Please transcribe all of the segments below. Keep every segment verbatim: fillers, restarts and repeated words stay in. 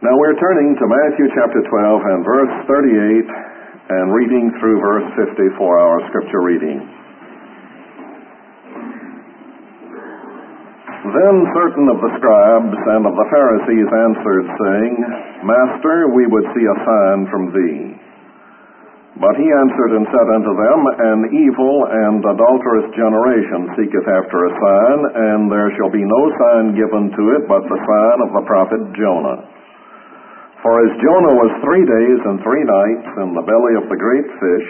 Now we're turning to Matthew chapter twelve and verse thirty-eight and reading through verse fifty for our scripture reading. Then certain of the scribes and of the Pharisees answered, saying, Master, we would see a sign from thee. But he answered and said unto them, An evil and adulterous generation seeketh after a sign, and there shall be no sign given to it but the sign of the prophet Jonah. For as Jonah was three days and three nights in the belly of the great fish,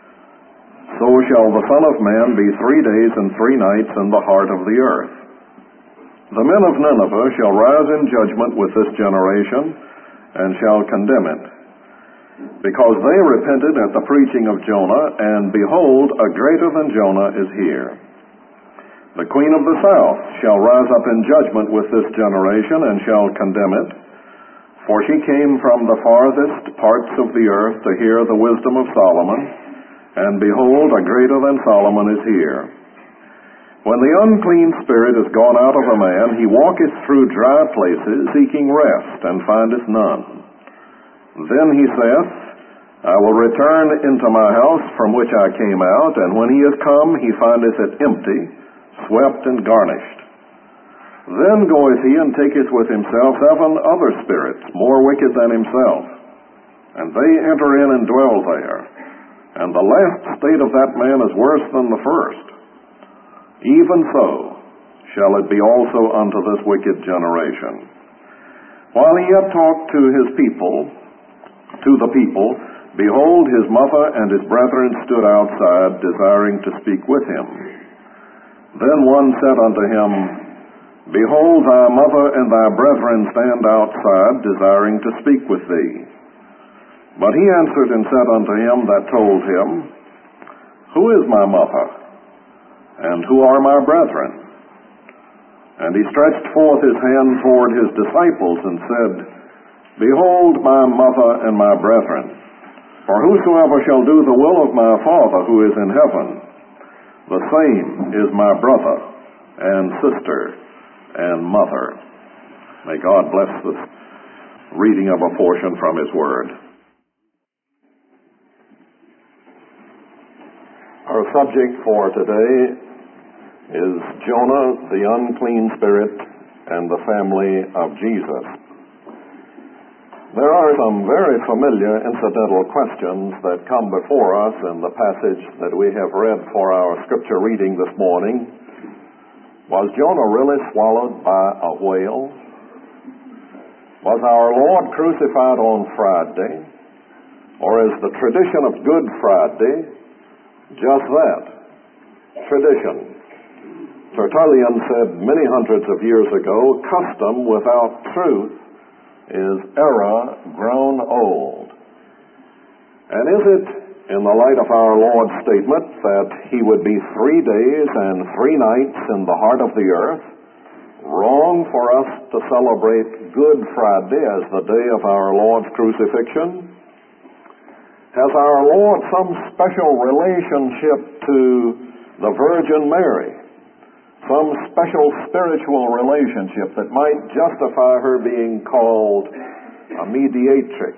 so shall the Son of Man be three days and three nights in the heart of the earth. The men of Nineveh shall rise in judgment with this generation, and shall condemn it. Because they repented at the preaching of Jonah, and behold, a greater than Jonah is here. The queen of the south shall rise up in judgment with this generation, and shall condemn it. For she came from the farthest parts of the earth to hear the wisdom of Solomon, and behold, a greater than Solomon is here. When the unclean spirit is gone out of a man, he walketh through dry places, seeking rest, and findeth none. Then he saith, I will return into my house from which I came out, and when he is come, he findeth it empty, swept and garnished. Then goeth he and taketh with himself seven other spirits, more wicked than himself, and they enter in and dwell there. And the last state of that man is worse than the first. Even so shall it be also unto this wicked generation. While he yet talked to his people, to the people, behold, his mother and his brethren stood outside, desiring to speak with him. Then one said unto him, Behold, thy mother and thy brethren stand outside, desiring to speak with thee. But he answered and said unto him that told him, Who is my mother, and who are my brethren? And he stretched forth his hand toward his disciples, and said, Behold my mother and my brethren. For whosoever shall do the will of my Father who is in heaven, the same is my brother and sister and mother. May God bless the reading of a portion from his word. Our subject for today is Jonah, the unclean spirit, and the family of Jesus. There are some very familiar incidental questions that come before us in the passage that we have read for our scripture reading this morning. Was Jonah really swallowed by a whale? Was our Lord crucified on Friday? Or is the tradition of Good Friday just that? Tradition. Tertullian said many hundreds of years ago, custom without truth is error grown old. And is it, in the light of our Lord's statement that he would be three days and three nights in the heart of the earth, wrong for us to celebrate Good Friday as the day of our Lord's crucifixion? Has our Lord some special relationship to the Virgin Mary? Some special spiritual relationship that might justify her being called a mediatrix?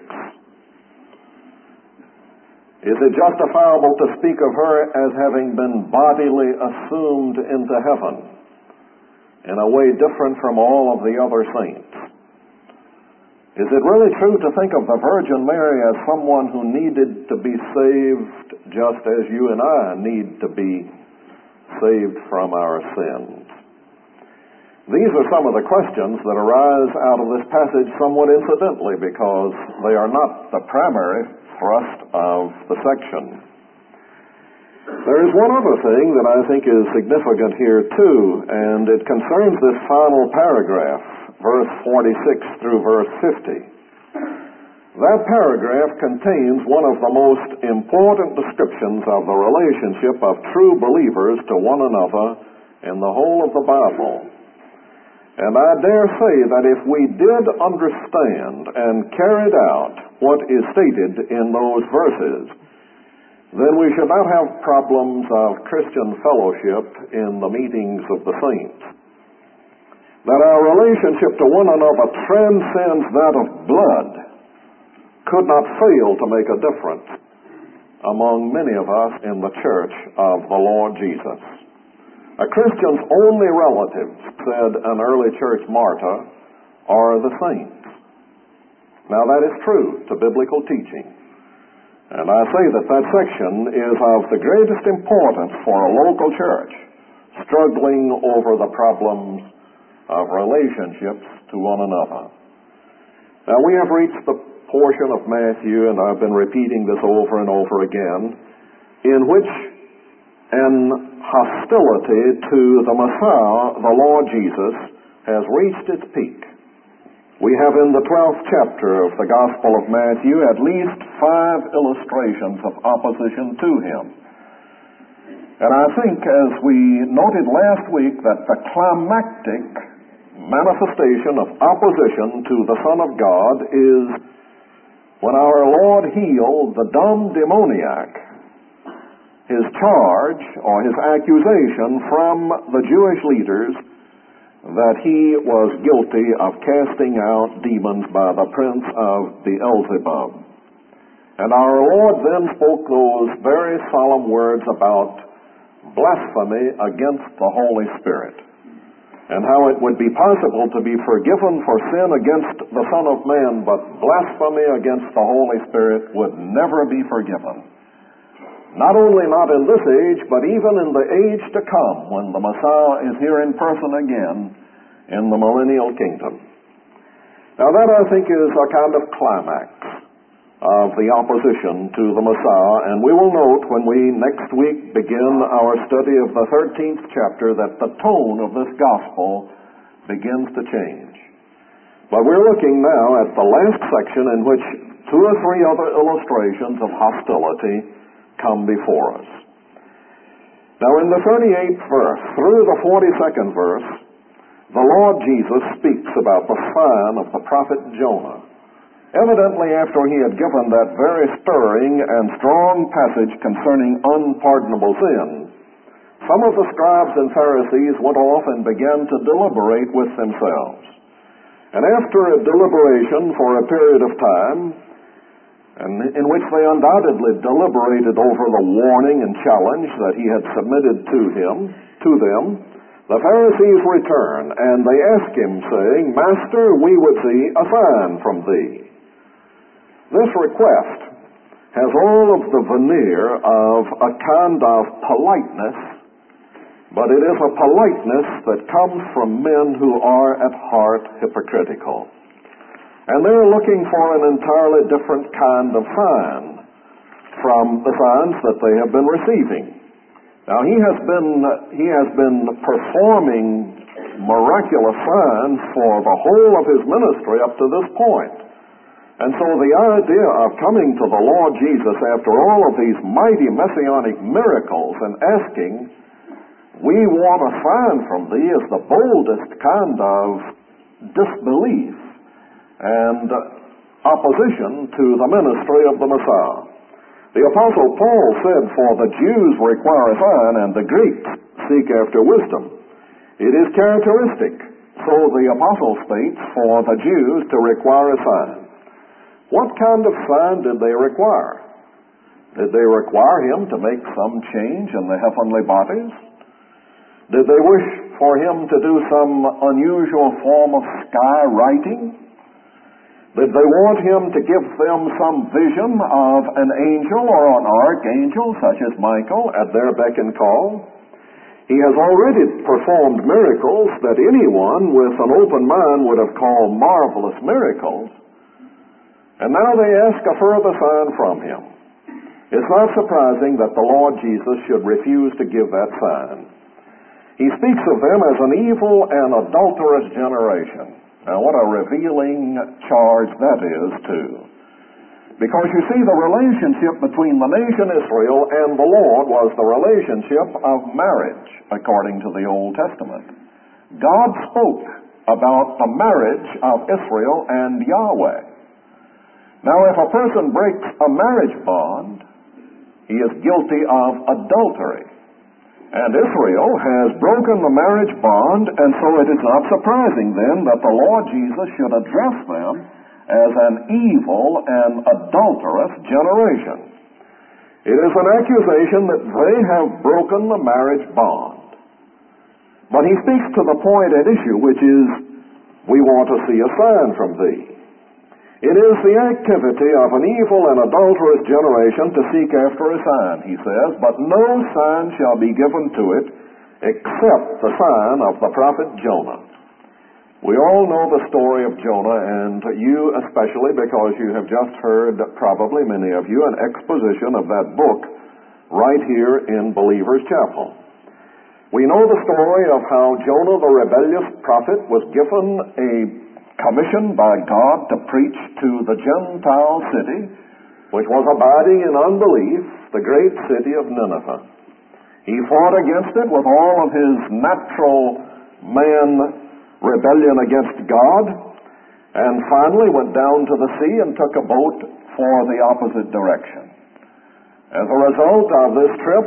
Is it justifiable to speak of her as having been bodily assumed into heaven in a way different from all of the other saints? Is it really true to think of the Virgin Mary as someone who needed to be saved just as you and I need to be saved from our sins? These are some of the questions that arise out of this passage somewhat incidentally, because they are not the primary thrust of the section. There is one other thing that I think is significant here too, and it concerns this final paragraph, verse forty-six through verse fifty. That paragraph contains one of the most important descriptions of the relationship of true believers to one another in the whole of the Bible. And I dare say that if we did understand and carried out what is stated in those verses, then we should not have problems of Christian fellowship in the meetings of the saints. that our relationship to one another transcends that of blood, could not fail to make a difference among many of us in the church of the Lord Jesus. A Christian's only relatives, said an early church martyr, are the saints. Now that is true to biblical teaching. And I say that that section is of the greatest importance for a local church struggling over the problems of relationships to one another. Now we have reached the portion of Matthew, and I've been repeating this over and over again, in which an hostility to the Messiah, the Lord Jesus, has reached its peak. We have in the twelfth chapter of the Gospel of Matthew at least five illustrations of opposition to him. And I think, as we noted last week, that the climactic manifestation of opposition to the Son of God is when our Lord healed the dumb demoniac. His charge, or his accusation from the Jewish leaders, that he was guilty of casting out demons by the prince of Beelzebub. And our Lord then spoke those very solemn words about blasphemy against the Holy Spirit, and how it would be possible to be forgiven for sin against the Son of Man, but blasphemy against the Holy Spirit would never be forgiven. Not only not in this age, but even in the age to come, when the Messiah is here in person again in the millennial kingdom. Now that, I think, is a kind of climax of the opposition to the Messiah, and we will note when we next week begin our study of the thirteenth chapter that the tone of this gospel begins to change. But we're looking now at the last section, in which two or three other illustrations of hostility come before us. Now in the thirty-eighth verse through the forty-second verse, the Lord Jesus speaks about the sign of the prophet Jonah, evidently after he had given that very stirring and strong passage concerning unpardonable sin. Some of the scribes and Pharisees went off and began to deliberate with themselves. And after a deliberation for a period of time, and in which they undoubtedly deliberated over the warning and challenge that he had submitted to him, to them, the Pharisees return, and they ask him, saying, Master, we would see a sign from thee. This request has all of the veneer of a kind of politeness, but it is a politeness that comes from men who are at heart hypocritical. And they're looking for an entirely different kind of sign from the signs that they have been receiving. Now he has been he has been performing miraculous signs for the whole of his ministry up to this point. And so the idea of coming to the Lord Jesus after all of these mighty messianic miracles and asking, we want a sign from thee, is the boldest kind of disbelief and opposition to the ministry of the Messiah. The Apostle Paul said, for the Jews require a sign, and the Greeks seek after wisdom. It is characteristic, so the Apostle states, for the Jews to require a sign. What kind of sign did they require? Did they require him to make some change in the heavenly bodies? Did they wish for him to do some unusual form of sky writing? Did they want him to give them some vision of an angel or an archangel, such as Michael, at their beck and call? He has already performed miracles that anyone with an open mind would have called marvelous miracles. And now they ask a further sign from him. It's not surprising that the Lord Jesus should refuse to give that sign. He speaks of them as an evil and adulterous generation. Now, what a revealing charge that is, too. Because, you see, the relationship between the nation Israel and the Lord was the relationship of marriage, according to the Old Testament. God spoke about the marriage of Israel and Yahweh. Now, if a person breaks a marriage bond, he is guilty of adultery. And Israel has broken the marriage bond, and so it is not surprising then that the Lord Jesus should address them as an evil and adulterous generation. It is an accusation that they have broken the marriage bond. But he speaks to the point at issue, which is, we want to see a sign from thee. It is the activity of an evil and adulterous generation to seek after a sign, he says, but no sign shall be given to it except the sign of the prophet Jonah. We all know the story of Jonah, and you especially, because you have just heard, probably many of you, an exposition of that book right here in Believer's Chapel. We know the story of how Jonah the rebellious prophet was given a commission by God to preach to the Gentile city, which was abiding in unbelief, the great city of Nineveh. He fought against it with all of his natural man rebellion against God, and finally went down to the sea and took a boat for the opposite direction. As a result of this trip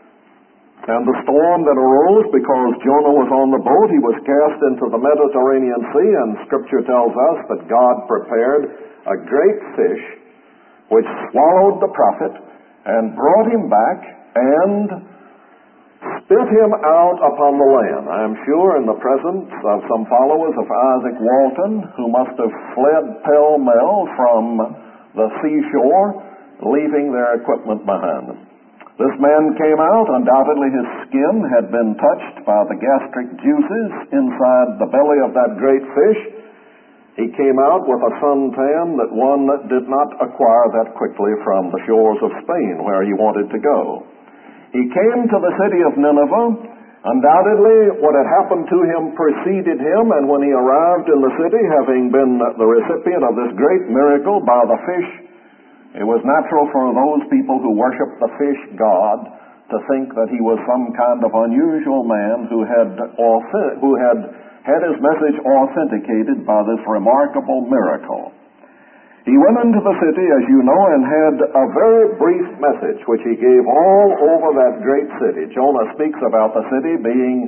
and the storm that arose because Jonah was on the boat, he was cast into the Mediterranean Sea, and Scripture tells us that God prepared a great fish which swallowed the prophet and brought him back and spit him out upon the land. I am sure in the presence of some followers of Isaac Walton who must have fled pell-mell from the seashore, leaving their equipment behind them. This man came out. Undoubtedly his skin had been touched by the gastric juices inside the belly of that great fish. He came out with a suntan that one did not acquire that quickly from the shores of Spain where he wanted to go. He came to the city of Nineveh. Undoubtedly what had happened to him preceded him, and when he arrived in the city, having been the recipient of this great miracle by the fish, it was natural for those people who worship the fish god to think that he was some kind of unusual man who had who had had his message authenticated by this remarkable miracle. He went into the city, as you know, and had a very brief message which he gave all over that great city. Jonah speaks about the city being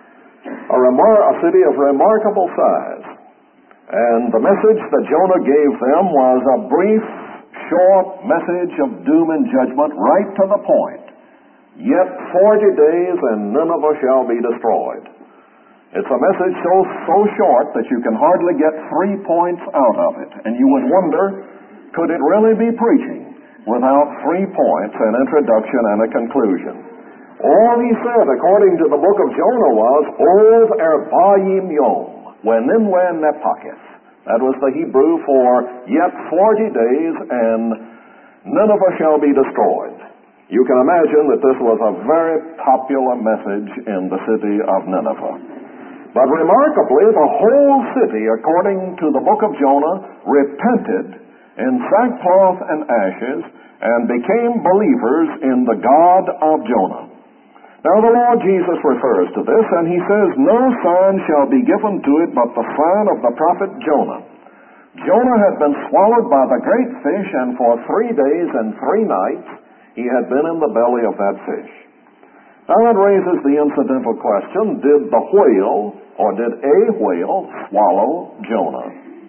a, remar- a city of remarkable size. And the message that Jonah gave them was a brief, short message of doom and judgment, right to the point. Yet forty days and Nineveh shall be destroyed. It's a message so so short that you can hardly get three points out of it. And you would wonder, could it really be preaching without three points, an introduction and a conclusion? All he said, according to the book of Jonah, was, Ov erbayim yom, wenimwe nepakis. That was the Hebrew for, yet forty days and Nineveh shall be destroyed. You can imagine that this was a very popular message in the city of Nineveh. But remarkably, the whole city, according to the book of Jonah, repented in sackcloth and ashes and became believers in the God of Jonah. Now the Lord Jesus refers to this, and he says, no sign shall be given to it but the sign of the prophet Jonah. Jonah had been swallowed by the great fish, and for three days and three nights he had been in the belly of that fish. Now that raises the incidental question, did the whale, or did a whale, swallow Jonah?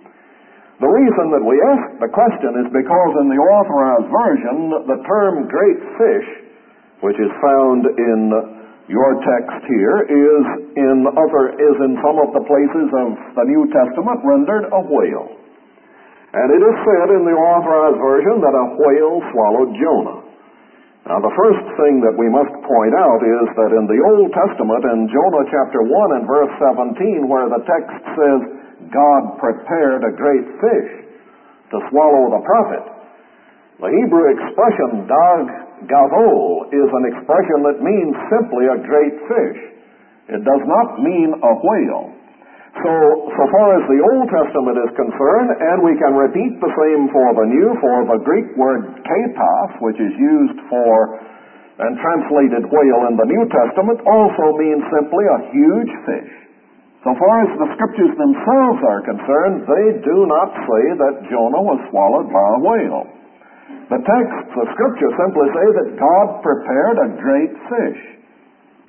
The reason that we ask the question is because in the Authorized Version, the term great fish, which is found in your text here, is in other is in some of the places of the New Testament rendered a whale. And it is said in the Authorized Version that a whale swallowed Jonah. Now, the first thing that we must point out is that in the Old Testament, in Jonah chapter one and verse seventeen, where the text says, God prepared a great fish to swallow the prophet, the Hebrew expression, dag gavol, is an expression that means simply a great fish. It does not mean a whale. So, so far as the Old Testament is concerned, and we can repeat the same for the New, for the Greek word katos, which is used for and translated whale in the New Testament, also means simply a huge fish. So far as the Scriptures themselves are concerned, they do not say that Jonah was swallowed by a whale. The texts of Scripture simply say that God prepared a great fish.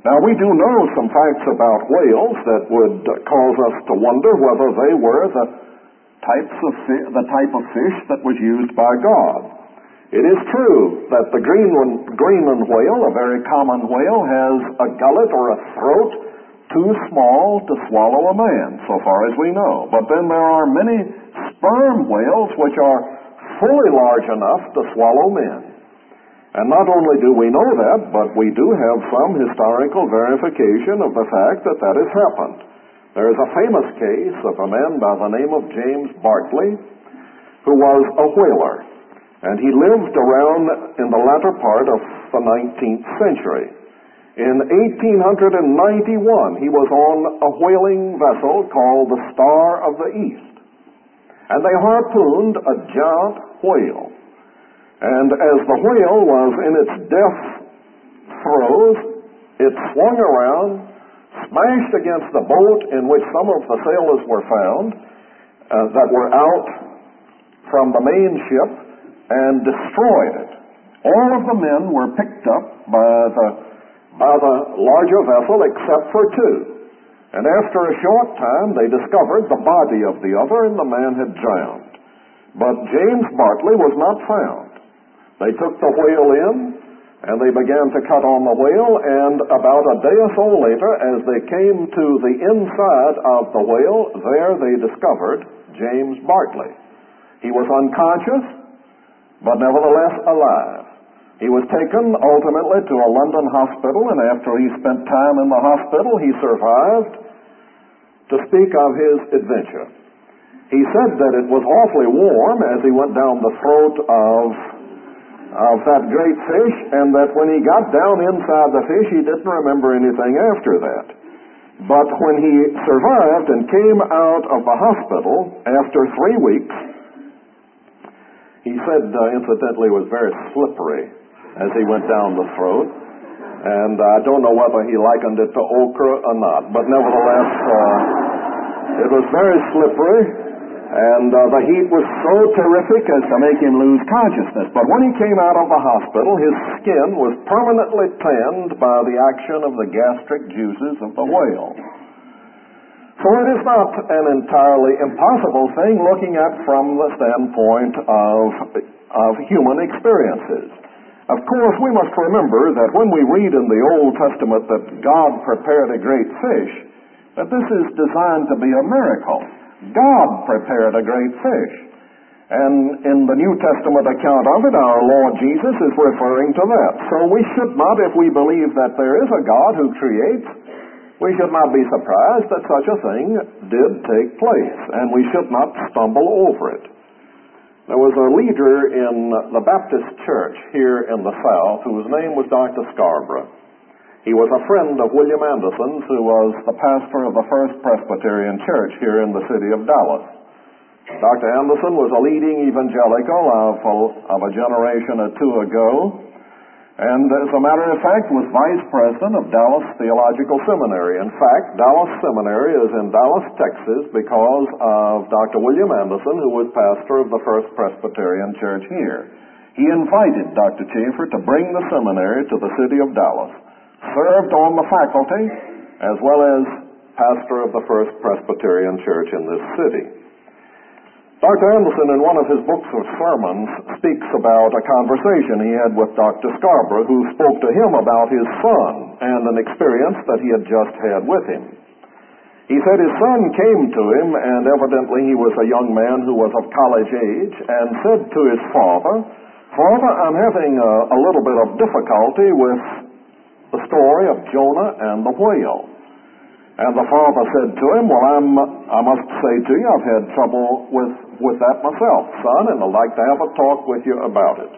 Now, we do know some facts about whales that would uh, cause us to wonder whether they were the types of fi- the type of fish that was used by God. It is true that the Greenland, Greenland whale, a very common whale, has a gullet or a throat too small to swallow a man, so far as we know. But then there are many sperm whales which are fully large enough to swallow men. And not only do we know that, but we do have some historical verification of the fact that that has happened. There is a famous case of a man by the name of James Bartley, who was a whaler. And he lived around in the latter part of the nineteenth century. In eighteen ninety-one, he was on a whaling vessel called the Star of the East. And they harpooned a giant whale. And as the whale was in its death throes, it swung around, smashed against the boat in which some of the sailors were found uh, that were out from the main ship, and destroyed it. All of the men were picked up by the, by the larger vessel except for two. And after a short time, they discovered the body of the other, and the man had drowned. But James Bartley was not found. They took the whale in, and they began to cut on the whale, and about a day or so later, as they came to the inside of the whale, there they discovered James Bartley. He was unconscious, but nevertheless alive. He was taken ultimately to a London hospital, and after he spent time in the hospital, he survived to speak of his adventure. He said that it was awfully warm as he went down the throat of, of that great fish, and that when he got down inside the fish, he didn't remember anything after that. But when he survived and came out of the hospital after three weeks, he said, uh, incidentally, it was very slippery as he went down the throat. And uh, I don't know whether he likened it to okra or not. But nevertheless, uh, it was very slippery. And uh, the heat was so terrific as to make him lose consciousness. But when he came out of the hospital, his skin was permanently tanned by the action of the gastric juices of the whale. So it is not an entirely impossible thing looking at from the standpoint of, of human experiences. Of course, we must remember that when we read in the Old Testament that God prepared a great fish, that this is designed to be a miracle. God prepared a great fish. And in the New Testament account of it, our Lord Jesus is referring to that. So we should not, if we believe that there is a God who creates, we should not be surprised that such a thing did take place, and we should not stumble over it. There was a leader in the Baptist church here in the South whose name was Doctor Scarborough. He was a friend of William Anderson's, who was the pastor of the First Presbyterian Church here in the city of Dallas. Doctor Anderson was a leading evangelical of a, of a generation or two ago, and as a matter of fact was vice president of Dallas Theological Seminary. In fact, Dallas Seminary is in Dallas, Texas because of Doctor William Anderson, who was pastor of the First Presbyterian Church here. He invited Doctor Chafer to bring the seminary to the city of Dallas, served on the faculty, as well as pastor of the First Presbyterian Church in this city. Doctor Anderson, in one of his books of sermons, speaks about a conversation he had with Doctor Scarborough, who spoke to him about his son and an experience that he had just had with him. He said his son came to him, and evidently he was a young man who was of college age, and said to his father, "Father, I'm having a, a little bit of difficulty with the story of Jonah and the whale." And the father said to him, "Well, I'm, I must say to you, I've had trouble with, with that myself, son, and I'd like to have a talk with you about it."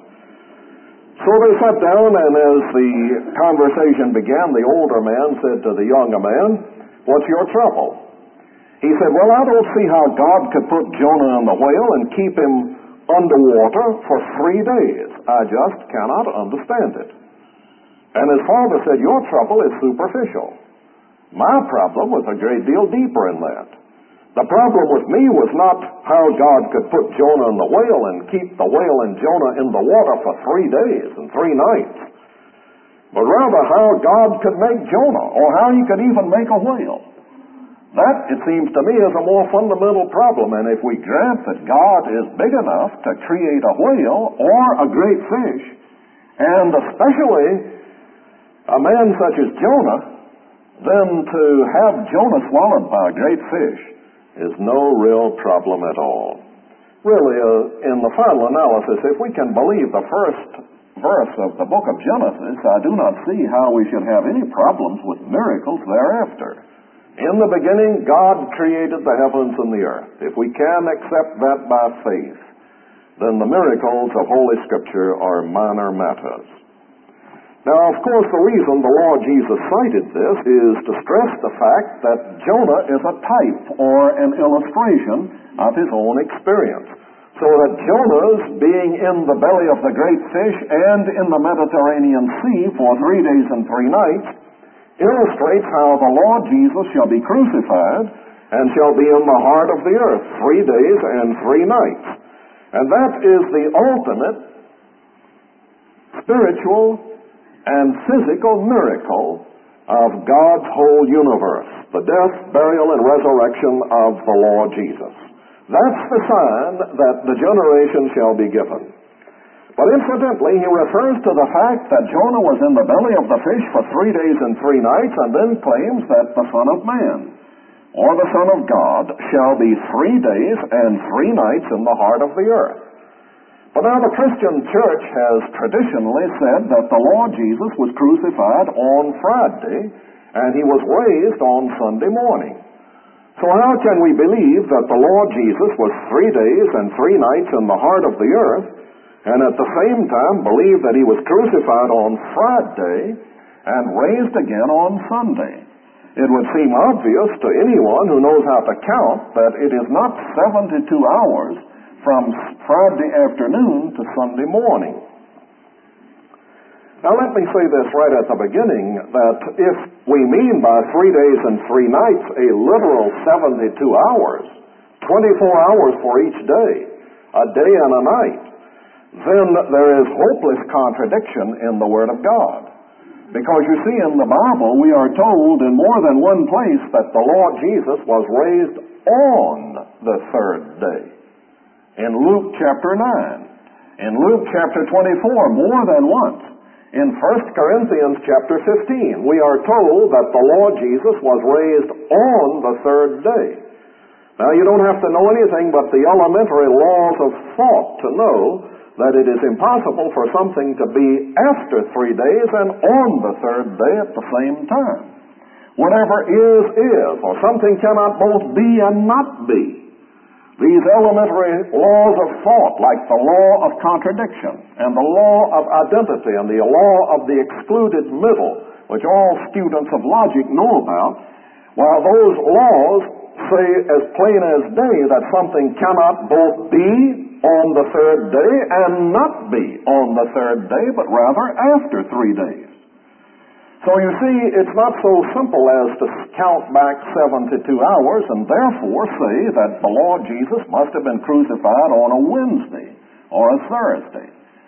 So they sat down, and as the conversation began, the older man said to the younger man, "What's your trouble?" He said, "Well, I don't see how God could put Jonah in the whale and keep him underwater for three days. I just cannot understand it." And his father said, "Your trouble is superficial. My problem was a great deal deeper in that. The problem with me was not how God could put Jonah in the whale and keep the whale and Jonah in the water for three days and three nights. but rather how God could make Jonah, or how he could even make a whale. That, it seems to me, is a more fundamental problem. And if we grant that God is big enough to create a whale or a great fish, and especially a man such as Jonah, then to have Jonah swallowed by a great fish is no real problem at all. Really, uh, in the final analysis, if we can believe the first verse of the book of Genesis, I do not see how we should have any problems with miracles thereafter. In the beginning, God created the heavens and the earth. If we can accept that by faith, then the miracles of Holy Scripture are minor matters. Now, of course, the reason the Lord Jesus cited this is to stress the fact that Jonah is a type or an illustration of his own experience. So that Jonah's being in the belly of the great fish and in the Mediterranean Sea for three days and three nights illustrates how the Lord Jesus shall be crucified and shall be in the heart of the earth three days and three nights. And that is the ultimate spiritual and physical miracle of God's whole universe, the death, burial, and resurrection of the Lord Jesus. That's the sign that the generation shall be given. But incidentally, he refers to the fact that Jonah was in the belly of the fish for three days and three nights, and then claims that the Son of Man, or the Son of God, shall be three days and three nights in the heart of the earth. But now the Christian church has traditionally said that the Lord Jesus was crucified on Friday, and he was raised on Sunday morning. So how can we believe that the Lord Jesus was three days and three nights in the heart of the earth, and at the same time believe that he was crucified on Friday and raised again on Sunday? It would seem obvious to anyone who knows how to count that it is not seventy-two hours from Friday afternoon to Sunday morning. Now let me say this right at the beginning, that if we mean by three days and three nights a literal seventy-two hours, twenty-four hours for each day, a day and a night, then there is hopeless contradiction in the Word of God. Because you see, in the Bible we are told in more than one place that the Lord Jesus was raised on the third day. In Luke chapter nine, in Luke chapter twenty-four, more than once. In First Corinthians chapter fifteen, we are told that the Lord Jesus was raised on the third day. Now, you don't have to know anything but the elementary laws of thought to know that it is impossible for something to be after three days and on the third day at the same time. Whatever is, is, or something cannot both be and not be. These elementary laws of thought, like the law of contradiction, and the law of identity, and the law of the excluded middle, which all students of logic know about, while those laws say as plain as day that something cannot both be on the third day and not be on the third day, but rather after three days. So you see, it's not so simple as to count back seventy-two hours and therefore say that the Lord Jesus must have been crucified on a Wednesday or a Thursday.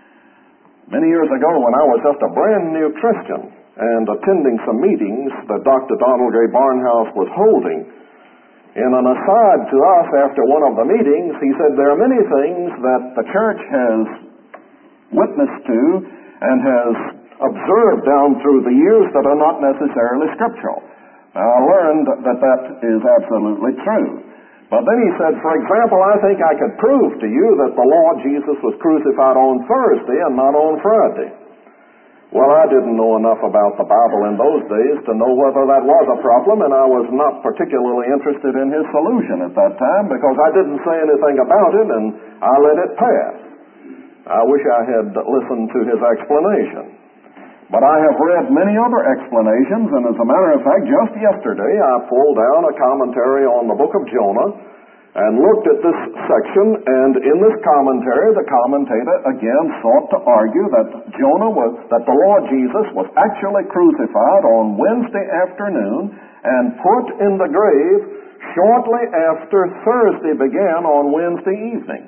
Many years ago, when I was just a brand new Christian and attending some meetings that Doctor Donald Gray Barnhouse was holding, in an aside to us after one of the meetings, he said, there are many things that the church has witnessed to and has observed down through the years that are not necessarily scriptural. Now, I learned that that is absolutely true. But then he said, for example, I think I could prove to you that the Lord Jesus was crucified on Thursday and not on Friday. Well, I didn't know enough about the Bible in those days to know whether that was a problem, and I was not particularly interested in his solution at that time because I didn't say anything about it and I let it pass. I wish I had listened to his explanation. But I have read many other explanations, and as a matter of fact, just yesterday I pulled down a commentary on the book of Jonah and looked at this section, and in this commentary, the commentator again sought to argue that Jonah was, that the Lord Jesus was actually crucified on Wednesday afternoon and put in the grave shortly after Thursday began on Wednesday evening.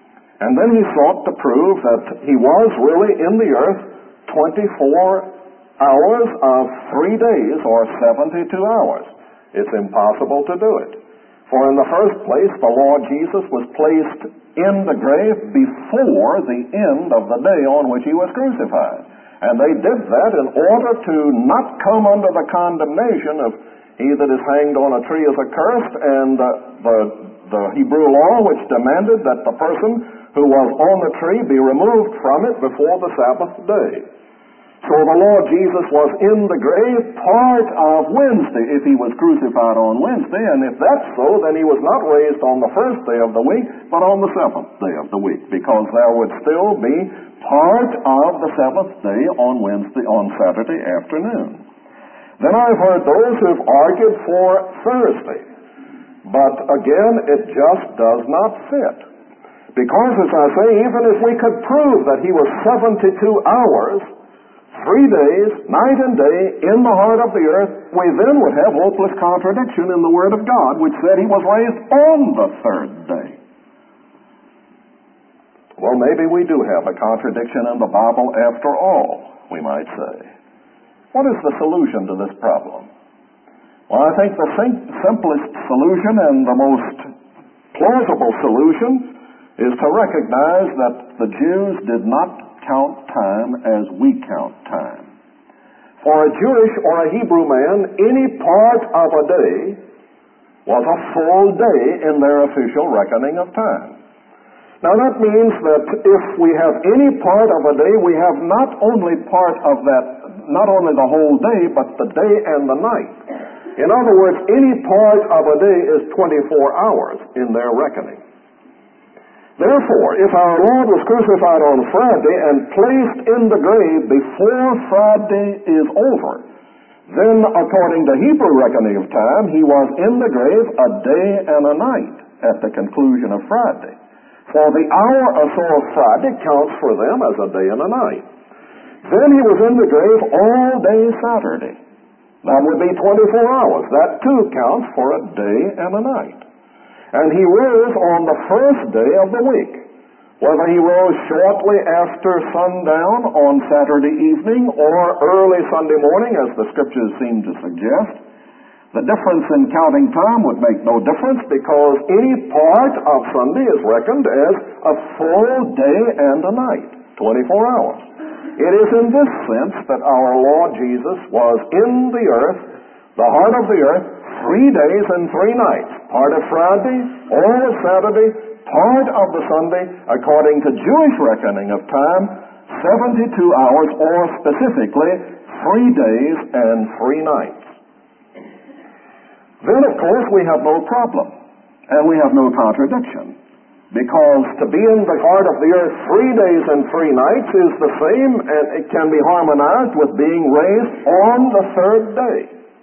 And then he sought to prove that he was really in the earth twenty-four hours of three days or seventy-two hours. It's impossible to do it. For in the first place, the Lord Jesus was placed in the grave before the end of the day on which he was crucified. And they did that in order to not come under the condemnation of he that is hanged on a tree is accursed, and uh, the, the Hebrew law which demanded that the person who was on the tree be removed from it before the Sabbath day. So the Lord Jesus was in the grave part of Wednesday if he was crucified on Wednesday, and if that's so, then he was not raised on the first day of the week, but on the seventh day of the week, because there would still be part of the seventh day on Wednesday, on Saturday afternoon. Then I've heard those who've argued for Thursday, but again, it just does not fit. Because, as I say, even if we could prove that he was seventy-two hours, three days, night and day, in the heart of the earth, we then would have hopeless contradiction in the Word of God, which said he was raised on the third day. Well, maybe we do have a contradiction in the Bible after all, we might say. What is the solution to this problem? Well, I think the sim- simplest solution and the most plausible solution is to recognize that the Jews did not count time as we count time. For a Jewish or a Hebrew man, any part of a day was a full day in their official reckoning of time. Now that means that if we have any part of a day, we have not only part of that, not only the whole day, but the day and the night. In other words, any part of a day is twenty-four hours in their reckoning. Therefore, if our Lord was crucified on Friday and placed in the grave before Friday is over, then according to Hebrew reckoning of time, he was in the grave a day and a night at the conclusion of Friday. For the hour or so of Friday counts for them as a day and a night. Then he was in the grave all day Saturday. That would be twenty-four hours. That too counts for a day and a night. And he rose on the first day of the week. Whether he rose shortly after sundown on Saturday evening or early Sunday morning, as the Scriptures seem to suggest, the difference in counting time would make no difference, because any part of Sunday is reckoned as a full day and a night, twenty-four hours. It is in this sense that our Lord Jesus was in the earth, the heart of the earth, three days and three nights, part of Friday, all of Saturday, part of the Sunday, according to Jewish reckoning of time, seventy-two hours, or specifically, three days and three nights. Then, of course, we have no problem, and we have no contradiction, because to be in the heart of the earth three days and three nights is the same, and it can be harmonized with being raised on the third day.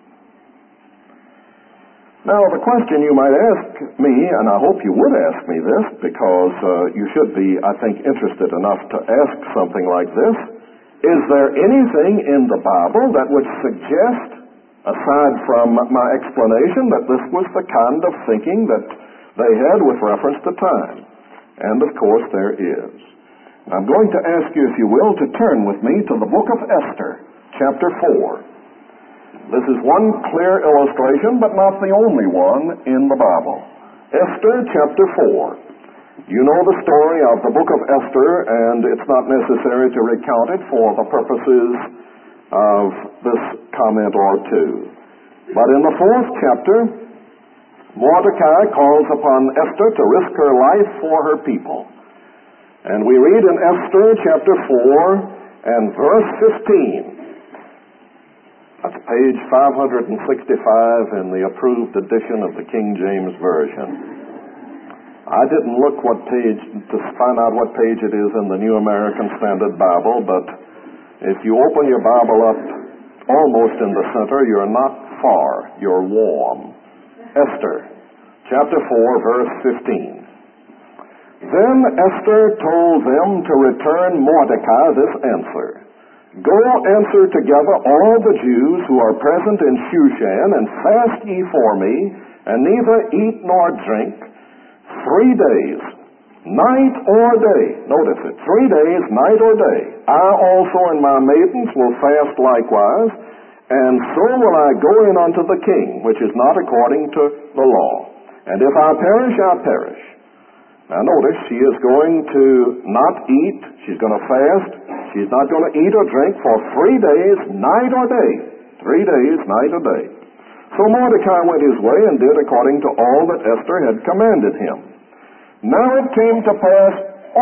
Now, the question you might ask me, and I hope you would ask me this, because uh, you should be, I think, interested enough to ask something like this, is there anything in the Bible that would suggest, aside from my explanation, that this was the kind of thinking that they had with reference to time? And, of course, there is. I'm going to ask you, if you will, to turn with me to the book of Esther, chapter four. This is one clear illustration, but not the only one in the Bible. Esther chapter four. You know the story of the book of Esther, and it's not necessary to recount it for the purposes of this comment or two. But in the fourth chapter, Mordecai calls upon Esther to risk her life for her people. And we read in Esther chapter four and verse fifteen. That's page five hundred sixty-five in the approved edition of the King James Version. I didn't look what page to find out what page it is in the New American Standard Bible, but if you open your Bible up almost in the center, you're not far, you're warm. Esther, chapter four, verse fifteen. Then Esther told them to return Mordecai this answer. Go answer together all the Jews who are present in Shushan, and fast ye for me, and neither eat nor drink, three days, night or day. Notice it, three days, night or day. I also and my maidens will fast likewise, and so will I go in unto the king, which is not according to the law. And if I perish, I perish. Now notice, she is going to not eat, she's going to fast, she's not going to eat or drink for three days, night or day. Three days, night or day. So Mordecai went his way and did according to all that Esther had commanded him. Now it came to pass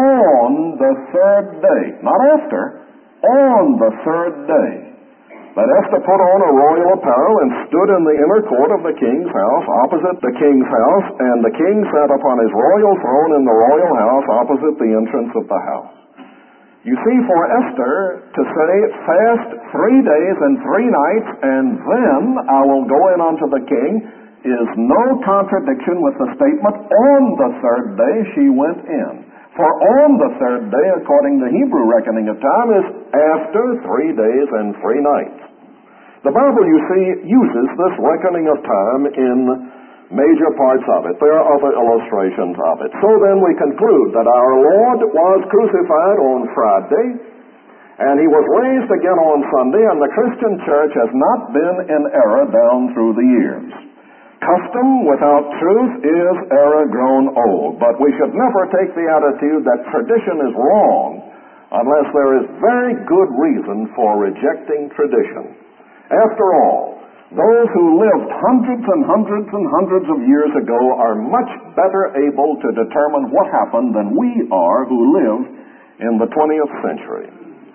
on the third day, not after, on the third day, that Esther put on a royal apparel and stood in the inner court of the king's house, opposite the king's house, and the king sat upon his royal throne in the royal house, opposite the entrance of the house. You see, for Esther to say, fast three days and three nights, and then I will go in unto the king, is no contradiction with the statement, on the third day she went in. For on the third day, according to Hebrew reckoning of time, is after three days and three nights. The Bible, you see, uses this reckoning of time in major parts of it. There are other illustrations of it. So then we conclude that our Lord was crucified on Friday, and he was raised again on Sunday, and the Christian church has not been in error down through the years. Custom without truth is error grown old, but we should never take the attitude that tradition is wrong unless there is very good reason for rejecting tradition. After all, those who lived hundreds and hundreds and hundreds of years ago are much better able to determine what happened than we are who live in the twentieth century.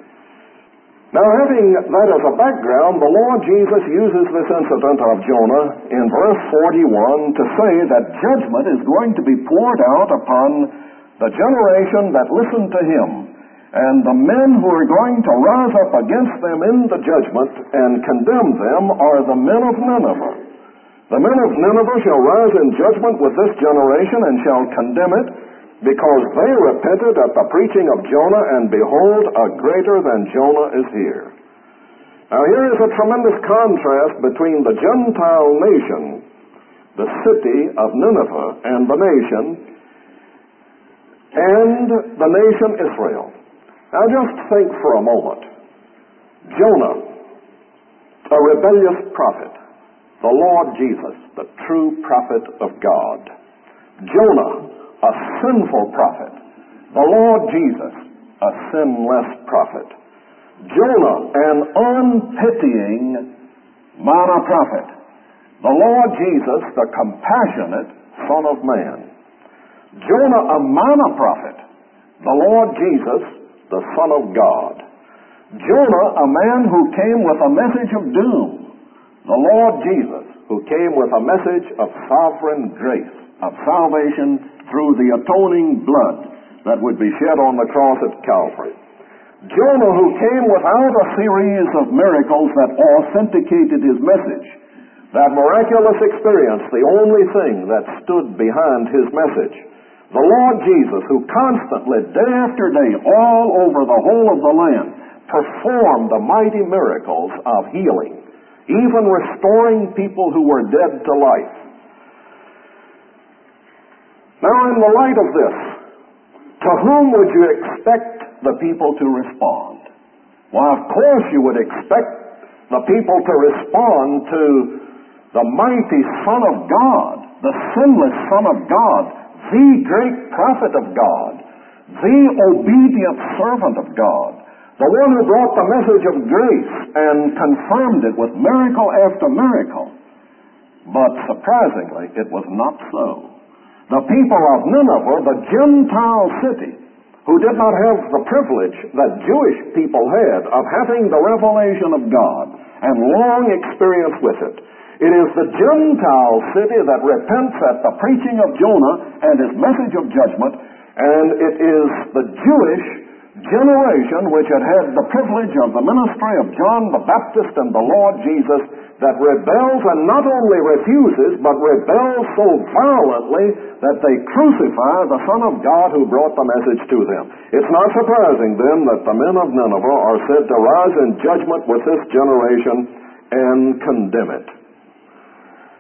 Now, having that as a background, the Lord Jesus uses this incident of Jonah in verse forty-one to say that judgment is going to be poured out upon the generation that listened to him, and the men who are going to rise up against them in the judgment and condemn them are the men of Nineveh. The men of Nineveh shall rise in judgment with this generation and shall condemn it, because they repented at the preaching of Jonah, and behold, a greater than Jonah is here. Now here is a tremendous contrast between the Gentile nation, the city of Nineveh, and the nation, and the nation Israel. Now just think for a moment. Jonah, a rebellious prophet. The Lord Jesus, the true prophet of God. Jonah, a sinful prophet. The Lord Jesus, a sinless prophet. Jonah, an unpitying minor prophet. The Lord Jesus, the compassionate Son of Man. Jonah, a minor prophet. The Lord Jesus, the Son of God. Jonah, a man who came with a message of doom. The Lord Jesus, who came with a message of sovereign grace, of salvation through the atoning blood that would be shed on the cross at Calvary. Jonah, who came without a series of miracles that authenticated his message. That miraculous experience, the only thing that stood behind his message. The Lord Jesus, who constantly, day after day, all over the whole of the land, performed the mighty miracles of healing, even restoring people who were dead to life. Now, in the light of this, to whom would you expect the people to respond? Well, of course you would expect the people to respond to the mighty Son of God, the sinless Son of God, the great prophet of God, the obedient servant of God, the one who brought the message of grace and confirmed it with miracle after miracle. But surprisingly, it was not so. The people of Nineveh, the Gentile city, who did not have the privilege that Jewish people had of having the revelation of God and long experience with it. It is the Gentile city that repents at the preaching of Jonah and his message of judgment, and it is the Jewish generation which had had the privilege of the ministry of John the Baptist and the Lord Jesus that rebels, and not only refuses, but rebels so violently that they crucify the Son of God who brought the message to them. It's not surprising then that the men of Nineveh are said to rise in judgment with this generation and condemn it.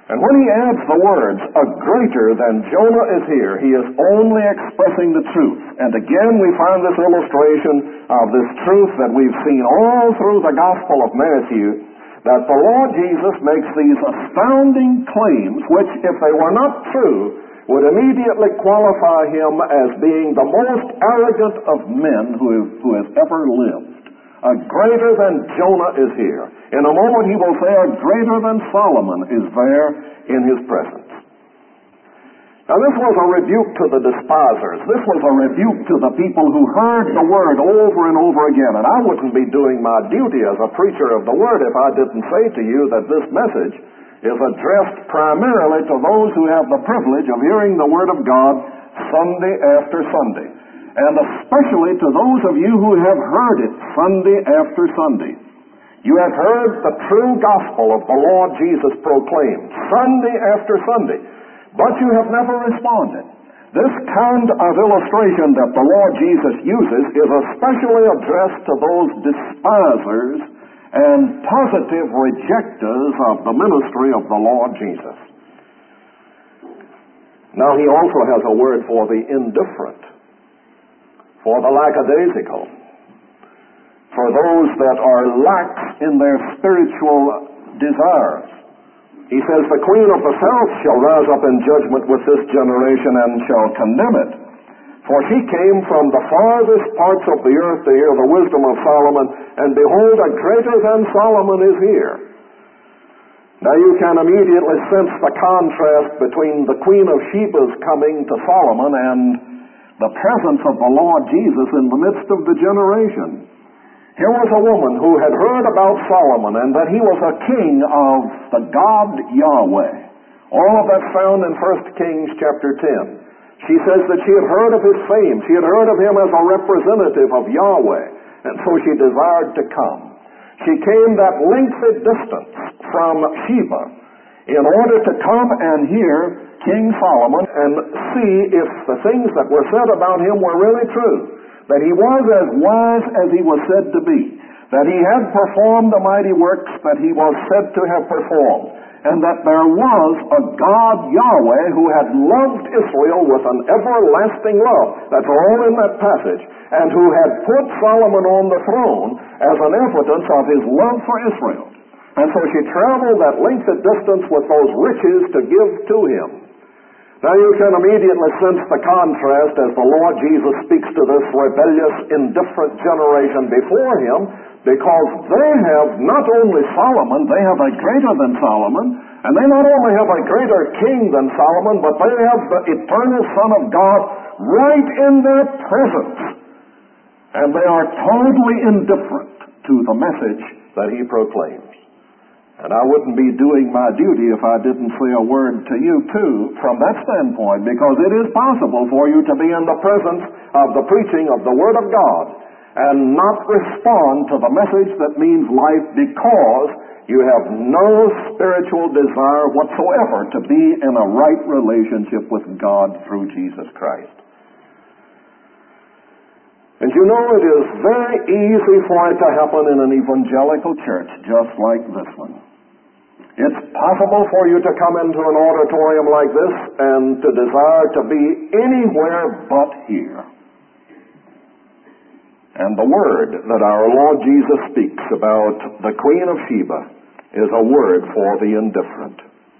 And when he adds the words, a greater than Jonah is here, he is only expressing the truth. And again we find this illustration of this truth that we've seen all through the Gospel of Matthew, that the Lord Jesus makes these astounding claims, which, if they were not true, would immediately qualify him as being the most arrogant of men who, who has ever lived. A greater than Jonah is here. In a moment he will say a greater than Solomon is there in his presence. Now this was a rebuke to the despisers. This was a rebuke to the people who heard the word over and over again. And I wouldn't be doing my duty as a preacher of the word if I didn't say to you that this message is addressed primarily to those who have the privilege of hearing the word of God Sunday after Sunday. And especially to those of you who have heard it Sunday after Sunday. You have heard the true gospel of the Lord Jesus proclaimed Sunday after Sunday, but you have never responded. This kind of illustration that the Lord Jesus uses is especially addressed to those despisers and positive rejectors of the ministry of the Lord Jesus. Now he also has a word for the indifferent, for the lackadaisical, for those that are lax in their spiritual desires. He says, the queen of the south shall rise up in judgment with this generation and shall condemn it. For she came from the farthest parts of the earth to hear the wisdom of Solomon, and behold, a greater than Solomon is here. Now you can immediately sense the contrast between the Queen of Sheba's coming to Solomon and the presence of the Lord Jesus in the midst of the generation. Here was a woman who had heard about Solomon and that he was a king of the God Yahweh. All of that found in First Kings chapter ten. She says that she had heard of his fame. She had heard of him as a representative of Yahweh, and so she desired to come. She came that lengthy distance from Sheba in order to come and hear King Solomon and see if the things that were said about him were really true. That he was as wise as he was said to be. That he had performed the mighty works that he was said to have performed. And that there was a God Yahweh who had loved Israel with an everlasting love. That's all in that passage. And who had put Solomon on the throne as an evidence of his love for Israel. And so she traveled that lengthy distance with those riches to give to him. Now you can immediately sense the contrast as the Lord Jesus speaks to this rebellious, indifferent generation before him, because they have not only Solomon, they have a greater than Solomon, and they not only have a greater king than Solomon, but they have the eternal Son of God right in their presence. And they are totally indifferent to the message that he proclaims. And I wouldn't be doing my duty if I didn't say a word to you, too, from that standpoint, because it is possible for you to be in the presence of the preaching of the Word of God and not respond to the message that means life because you have no spiritual desire whatsoever to be in a right relationship with God through Jesus Christ. And you know, it is very easy for it to happen in an evangelical church just like this one. It's possible for you to come into an auditorium like this and to desire to be anywhere but here. And the word that our Lord Jesus speaks about the Queen of Sheba is a word for the indifferent.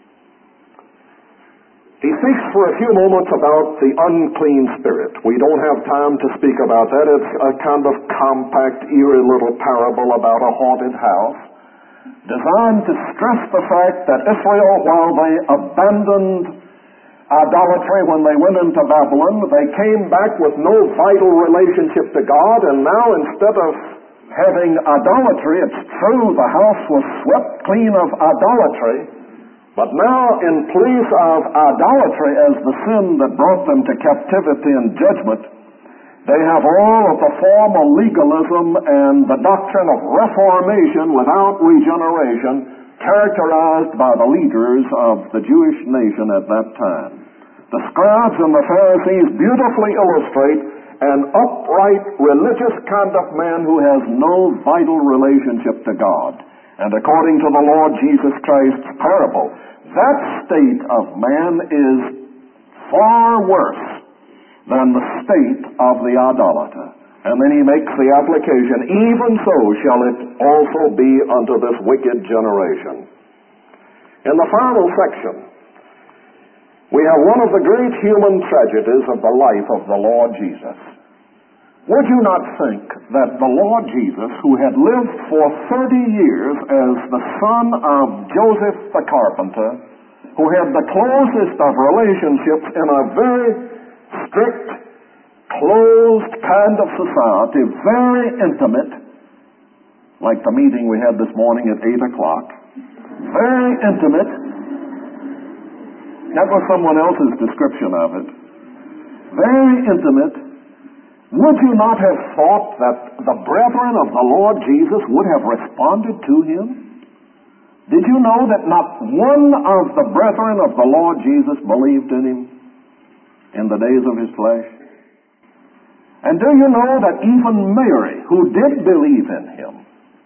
He speaks for a few moments about the unclean spirit. We don't have time to speak about that. It's a kind of compact, eerie little parable about a haunted house, designed to stress the fact that Israel, while they abandoned idolatry when they went into Babylon, they came back with no vital relationship to God, and now instead of having idolatry, it's true, the house was swept clean of idolatry, but now in place of idolatry as the sin that brought them to captivity and judgment, they have all of the formal legalism and the doctrine of reformation without regeneration characterized by the leaders of the Jewish nation at that time. The scribes and the Pharisees beautifully illustrate an upright, religious kind of man who has no vital relationship to God. And according to the Lord Jesus Christ's parable, that state of man is far worse than the state of the idolater. And then he makes the application, even so shall it also be unto this wicked generation. In the final section, we have one of the great human tragedies of the life of the Lord Jesus. Would you not think that the Lord Jesus, who had lived for thirty years as the son of Joseph the carpenter, who had the closest of relationships in a very strict, closed kind of society, very intimate, like the meeting we had this morning at eight o'clock, very intimate. That was someone else's description of it. Very intimate. Would you not have thought that the brethren of the Lord Jesus would have responded to him? Did you know that not one of the brethren of the Lord Jesus believed in him in the days of his flesh? And do you know that even Mary, who did believe in him,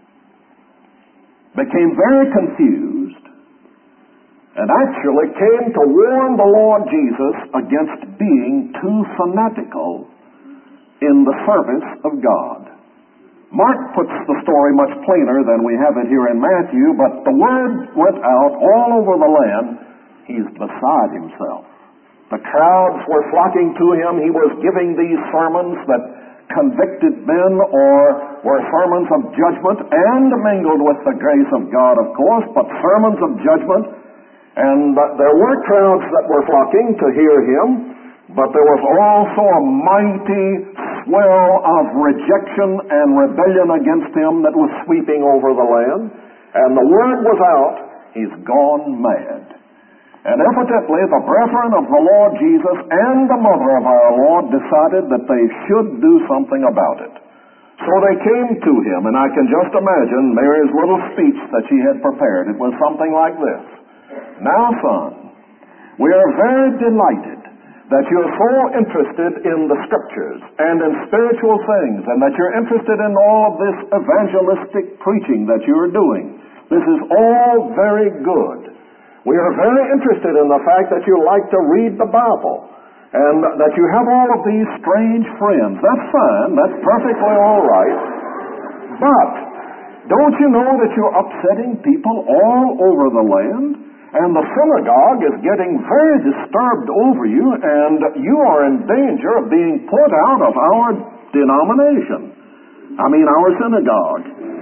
became very confused and actually came to warn the Lord Jesus against being too fanatical in the service of God. Mark puts the story much plainer than we have it here in Matthew, but the word went out all over the land, he's beside himself. The crowds were flocking to him. He was giving these sermons that convicted men or were sermons of judgment and mingled with the grace of God, of course, but sermons of judgment. And uh, there were crowds that were flocking to hear him, but there was also a mighty swell of rejection and rebellion against him that was sweeping over the land. And the word was out, he's gone mad. And evidently the brethren of the Lord Jesus and the mother of our Lord decided that they should do something about it. So they came to him, and I can just imagine Mary's little speech that she had prepared. It was something like this. Now, son, we are very delighted that you're so interested in the Scriptures and in spiritual things, and that you're interested in all of this evangelistic preaching that you're doing. This is all very good. We are very interested in the fact that you like to read the Bible and that you have all of these strange friends. That's fine. That's perfectly all right. But don't you know that you're upsetting people all over the land? And the synagogue is getting very disturbed over you, and you are in danger of being put out of our denomination. I mean, our synagogue.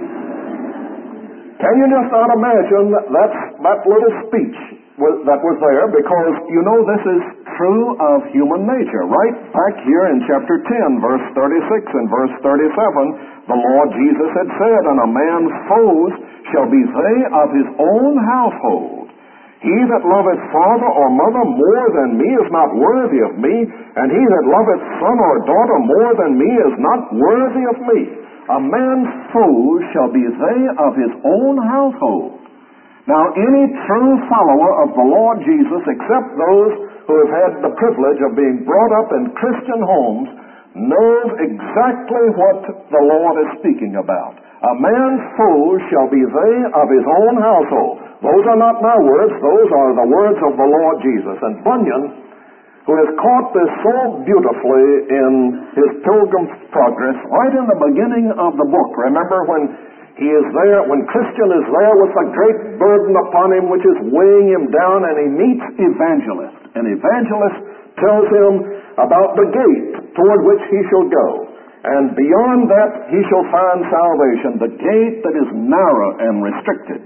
Can you just not imagine that, that little speech was, that was there? Because, you know, this is true of human nature. Right back here in chapter ten, verse thirty-six and verse thirty-seven, the Lord Jesus had said, "And a man's foes shall be they of his own household. He that loveth father or mother more than me is not worthy of me, and he that loveth son or daughter more than me is not worthy of me. A man's foes shall be they of his own household." Now, any true follower of the Lord Jesus, except those who have had the privilege of being brought up in Christian homes, knows exactly what the Lord is speaking about. A man's foes shall be they of his own household. Those are not my words, those are the words of the Lord Jesus. And Bunyan, who has caught this so beautifully in his Pilgrim's Progress, right in the beginning of the book. Remember when he is there, when Christian is there with a great burden upon him which is weighing him down, and he meets Evangelist. And Evangelist tells him about the gate toward which he shall go. And beyond that he shall find salvation, the gate that is narrow and restricted.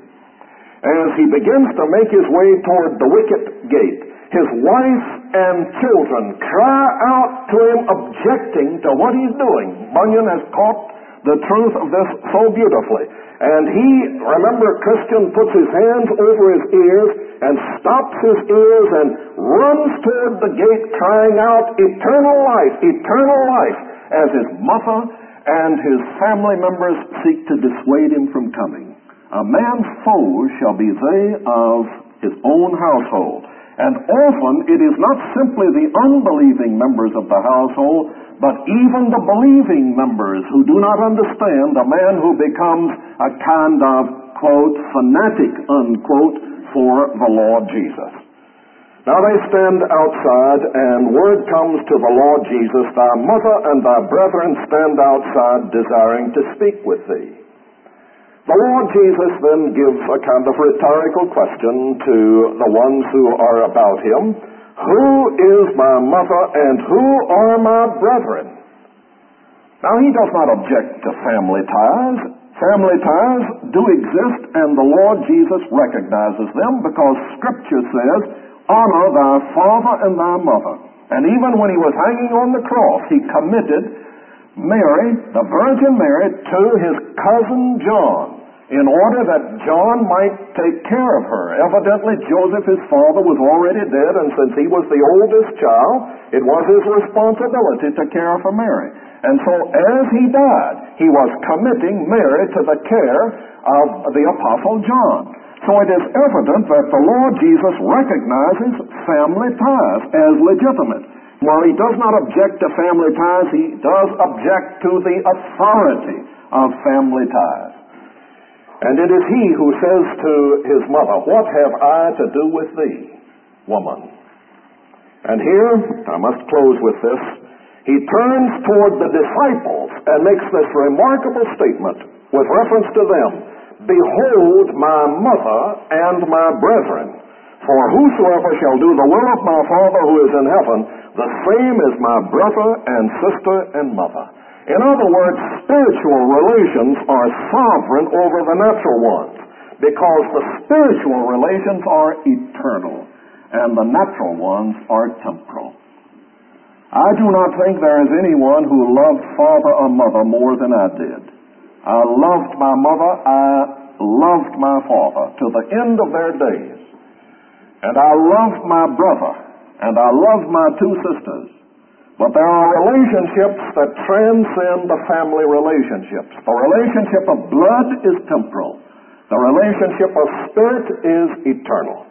As he begins to make his way toward the wicket gate, his wife and children cry out to him, objecting to what he's doing. Bunyan has caught the truth of this so beautifully. And he, remember, Christian puts his hands over his ears and stops his ears and runs toward the gate crying out, "Eternal life, eternal life," as his mother and his family members seek to dissuade him from coming. A man's foes shall be they of his own household. And often it is not simply the unbelieving members of the household, but even the believing members who do not understand, a man who becomes a kind of, quote, fanatic, unquote, for the Lord Jesus. Now they stand outside, and word comes to the Lord Jesus, thy mother and thy brethren stand outside desiring to speak with thee. The Lord Jesus then gives a kind of rhetorical question to the ones who are about him. Who is my mother and who are my brethren? Now he does not object to family ties. Family ties do exist, and the Lord Jesus recognizes them because Scripture says, honor thy father and thy mother. And even when he was hanging on the cross, he committed Mary, the Virgin Mary, to his cousin John, in order that John might take care of her. Evidently, Joseph, his father, was already dead, and since he was the oldest child, it was his responsibility to care for Mary. And so as he died, he was committing Mary to the care of the Apostle John. So it is evident that the Lord Jesus recognizes family ties as legitimate. While he does not object to family ties, he does object to the authority of family ties. And it is he who says to his mother, what have I to do with thee, woman? And here, I must close with this, he turns toward the disciples and makes this remarkable statement with reference to them. Behold my mother and my brethren, for whosoever shall do the will of my Father who is in heaven, the same is my brother and sister and mother. In other words, spiritual relations are sovereign over the natural ones, because the spiritual relations are eternal, and the natural ones are temporal. I do not think there is anyone who loved father or mother more than I did. I loved my mother, I loved my father to the end of their days. And I loved my brother, and I loved my two sisters. But there are relationships that transcend the family relationships. The relationship of blood is temporal. The relationship of spirit is eternal.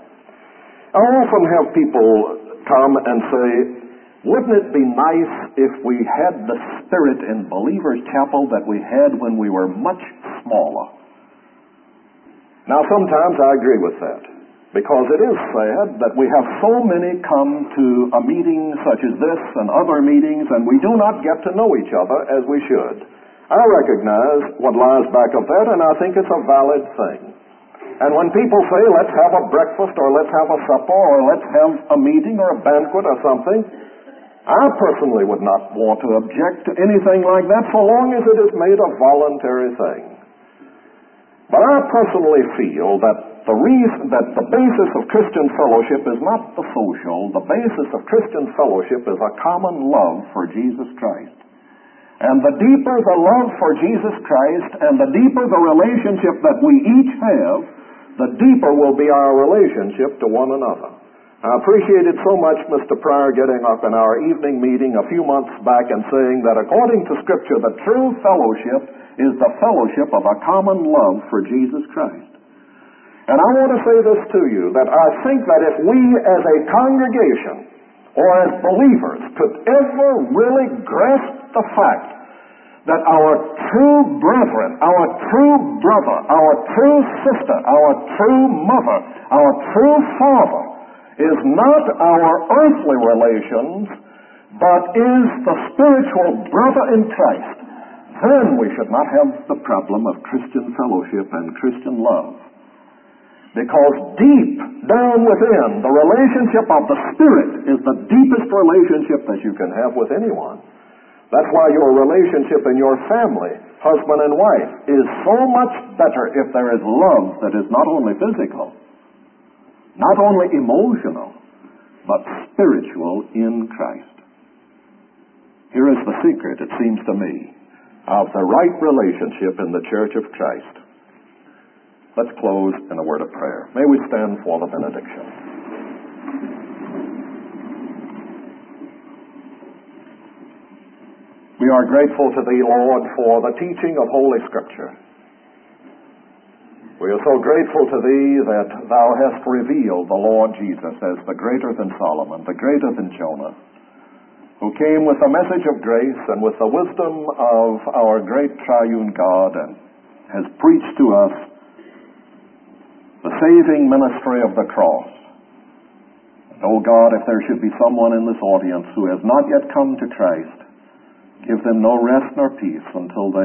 I often have people come and say, wouldn't it be nice if we had the spirit in Believer's Chapel that we had when we were much smaller? Now, sometimes I agree with that, because it is sad that we have so many come to a meeting such as this and other meetings, and we do not get to know each other as we should. I recognize what lies back of that, and I think it's a valid thing. And when people say, let's have a breakfast, or let's have a supper, or let's have a meeting or a banquet or something, I personally would not want to object to anything like that so long as it is made a voluntary thing. But I personally feel that the reason that the basis of Christian fellowship is not the social. The basis of Christian fellowship is a common love for Jesus Christ. And the deeper the love for Jesus Christ and the deeper the relationship that we each have, the deeper will be our relationship to one another. I appreciated so much Mister Pryor getting up in our evening meeting a few months back and saying that according to Scripture, the true fellowship is the fellowship of a common love for Jesus Christ. And I want to say this to you, that I think that if we as a congregation or as believers could ever really grasp the fact that our true brethren, our true brother, our true sister, our true mother, our true father is not our earthly relations, but is the spiritual brother in Christ, then we should not have the problem of Christian fellowship and Christian love. Because deep down within, the relationship of the Spirit is the deepest relationship that you can have with anyone. That's why your relationship in your family, husband and wife, is so much better if there is love that is not only physical, not only emotional, but spiritual in Christ. Here is the secret, it seems to me, of the right relationship in the Church of Christ. Let's close in a word of prayer. May we stand for the benediction. We are grateful to Thee, Lord, for the teaching of Holy Scripture. We are so grateful to Thee that Thou hast revealed the Lord Jesus as the greater than Solomon, the greater than Jonah, who came with the message of grace and with the wisdom of our great triune God and has preached to us the saving ministry of the cross. And, oh God, if there should be someone in this audience who has not yet come to Christ, give them no rest nor peace until they